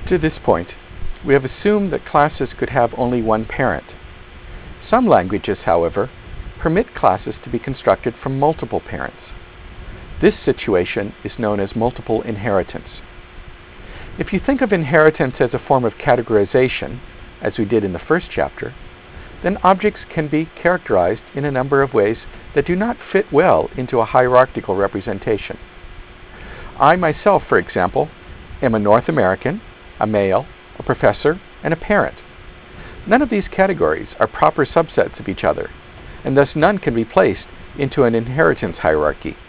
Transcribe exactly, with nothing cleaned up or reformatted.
To this point, we have assumed that classes could have only one parent. Some languages, however, permit classes to be constructed from multiple parents. This situation is known as multiple inheritance. If you think of inheritance as a form of categorization, as we did in the first chapter, then objects can be characterized in a number of ways that do not fit well into a hierarchical representation. I myself, for example, am a North American, a male, a professor, and a parent. None of these categories are proper subsets of each other, and thus none can be placed into an inheritance hierarchy.